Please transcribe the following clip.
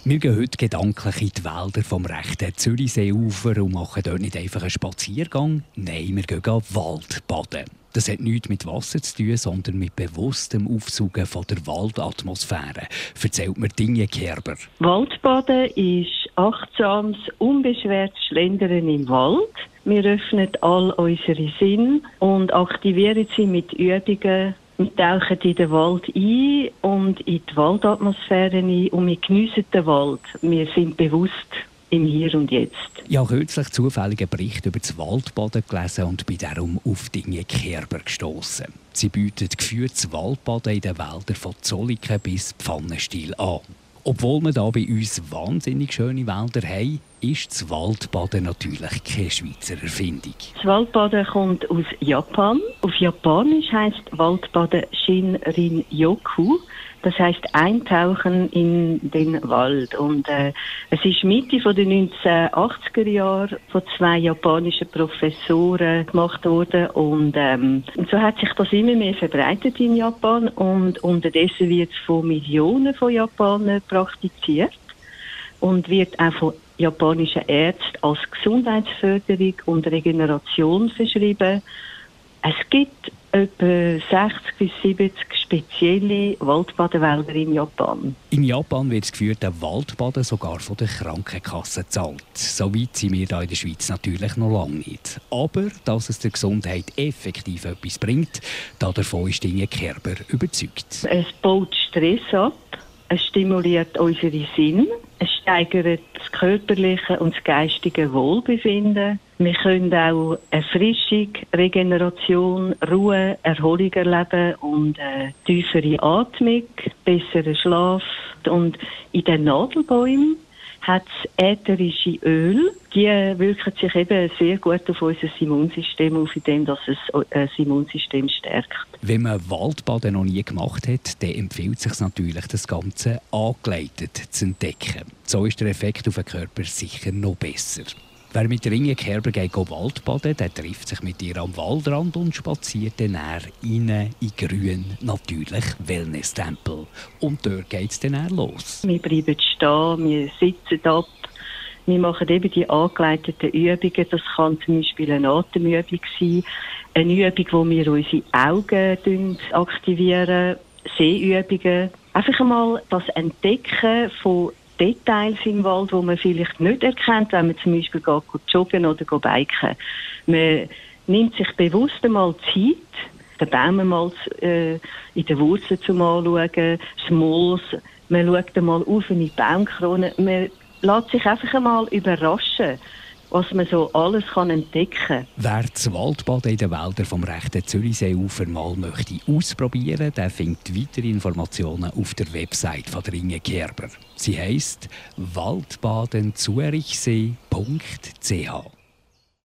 Wir gehen heute gedanklich in die Wälder vom rechten Zürichseeufer und machen dort nicht einfach einen Spaziergang. Nein, wir gehen Waldbaden. Das hat nichts mit Wasser zu tun, sondern mit bewusstem Aufsaugen von der Waldatmosphäre. Erzählt mir Dinge Kerber. Waldbaden ist achtsames, unbeschwertes Schlendern im Wald. Wir öffnen all unsere Sinne und aktivieren sie mit Übungen. Wir tauchen in den Wald ein und in die Waldatmosphäre ein und wir geniessen den Wald. Wir sind bewusst im Hier und Jetzt. Ich habe kürzlich zufälligen Bericht über das Waldbaden gelesen und bin darum auf Dinge Kerber gestossen. Sie bietet geführtes Waldbaden in den Wäldern von Zolliken bis Pfannenstiel an. Obwohl wir hier bei uns wahnsinnig schöne Wälder haben, ist das Waldbaden natürlich keine Schweizer Erfindung. Das Waldbaden kommt aus Japan. Auf Japanisch heisst Waldbaden Shinrin-yoku. Das heisst Eintauchen in den Wald. Und es ist Mitte der 1980er Jahre von 2 japanischen Professoren gemacht worden. Und so hat sich das immer mehr verbreitet in Japan. Und unterdessen wird es von Millionen von Japanern praktiziert und wird auch von japanischen Ärzten als Gesundheitsförderung und Regeneration verschrieben. Es gibt etwa 60 bis 70 spezielle Waldbadewälder in Japan. In Japan wird das geführte Waldbaden sogar von der Krankenkasse gezahlt. So weit sind wir hier in der Schweiz natürlich noch lange nicht. Aber dass es der Gesundheit effektiv etwas bringt, davon ist Inge Kerber überzeugt. Es baut Stress ab, es stimuliert unsere Sinne, es steigert das körperliche und das geistige Wohlbefinden. Wir können auch Erfrischung, Regeneration, Ruhe, Erholung erleben und tiefere Atmung, besseren Schlaf. Und in den Nadelbäumen hat es ätherische Öl. Die wirken sich eben sehr gut auf unser Immunsystem auf, indem es das Immunsystem stärkt. Wenn man Waldbaden noch nie gemacht hat, dann empfiehlt es sich natürlich, das Ganze angeleitet zu entdecken. So ist der Effekt auf den Körper sicher noch besser. Wer mit Inge Kerber geht Waldbaden, der trifft sich mit ihr am Waldrand und spaziert dann rein in grün, natürlich Wellness-Tempel. Und dort geht es dann los. Wir bleiben stehen, wir sitzen ab, wir machen eben die angeleiteten Übungen. Das kann zum Beispiel eine Atemübung sein, eine Übung, wo wir unsere Augen aktivieren, Sehübungen. Einfach einmal das Entdecken von Details im Wald, die man vielleicht nicht erkennt, wenn man zum Beispiel joggen oder biken. Man nimmt sich bewusst einmal Zeit, den Baum mal in den Wurzeln zu anschauen, das Moos, man schaut einmal auf in die Baumkrone, man lässt sich einfach einmal überraschen, was man so alles entdecken kann. Wer das Waldbaden in den Wäldern vom rechten Zürichseeufer mal möchte ausprobieren, der findet weitere Informationen auf der Website von der Inge Kerber. Sie heisst waldbadenzurichsee.ch.